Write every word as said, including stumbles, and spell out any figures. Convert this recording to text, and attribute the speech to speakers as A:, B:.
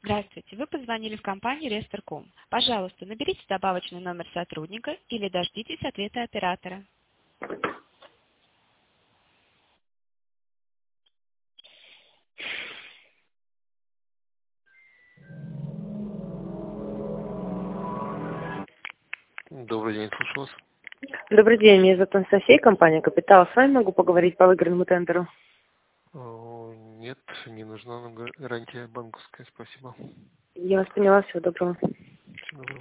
A: Здравствуйте, вы позвонили в компанию Рестор точка ком. Пожалуйста, наберите добавочный номер сотрудника или дождитесь ответа оператора.
B: Добрый день, слушаю вас.
C: Добрый день, меня зовут Анастасия, компания «Капитал». С вами могу поговорить по выигранному тендеру?
B: О, Нет, не нужна нам гарантия банковская, спасибо.
C: Я вас поняла, всего доброго.
B: Всего доброго.